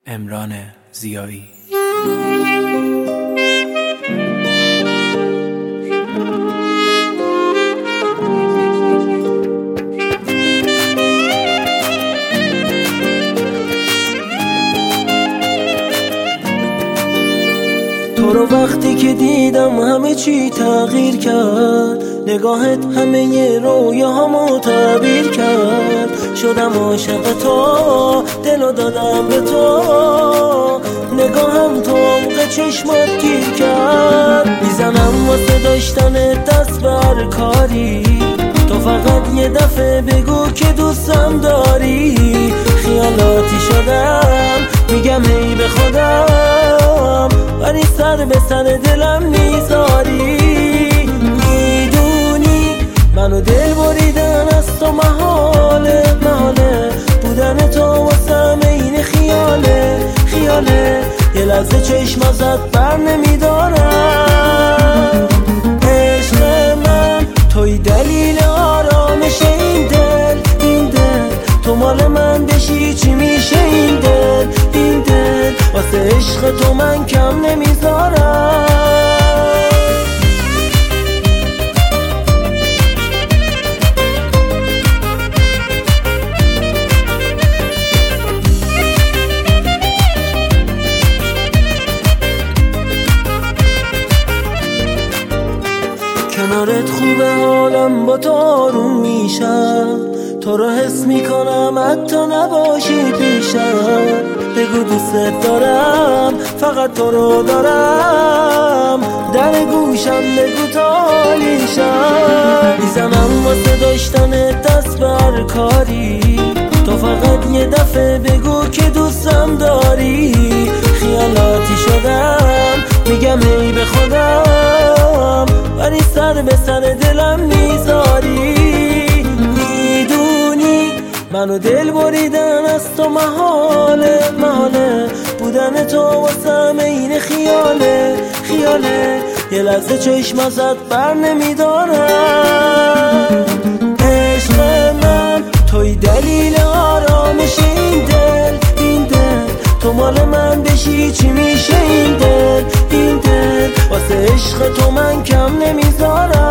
امران ضیایی. تو رو وقتی که دیدم همه چی تغییر کرد، نگاهت همه رویاهامو تعبیر کرد. شدم عاشق تو، دلو دادم به تو، نگاهم تو عمق چشمات گیر کرد. میزنم واسه داشتن دست بر کاری، تو فقط یه دفعه بگو که دوستم داری. خیالاتی شدم میگم ای به خودم، ولی سر به سر دلم میذاری. میدونی منو دل بریدن از تو محاله، بودن تو واسم این خیاله. یه لحظه چشم ازت بر نمیدارم. عشق من توی دلیل آرامش این دل، تو مال من بشی چی میشه این دل، واسه عشق تو من کم نمیذارم. کنارت خوبه حالم با تو آروم میشم، تو رو حس میکنم حتی نباشی پیشم. بگو دوست دارم، فقط تو رو دارم، در گوشم بگو تا حالیشم. میزنم واسه داشتن دست بر کاری، تو فقط یه دفعه بگو که دوستم داری. خیالاتی شدم میگم ای به خودم، ولی سر به سر دلم میذاری. میدونی منو دل بریدن از تو محاله، بودن تو واسم این خیاله. یه لحظه چشم ازت بر نمیدارم. عشق من توی دلیل آرامش این دل، تو مال من بشی چی میشه این دل، واسه عشق تو من کم نمیذارم.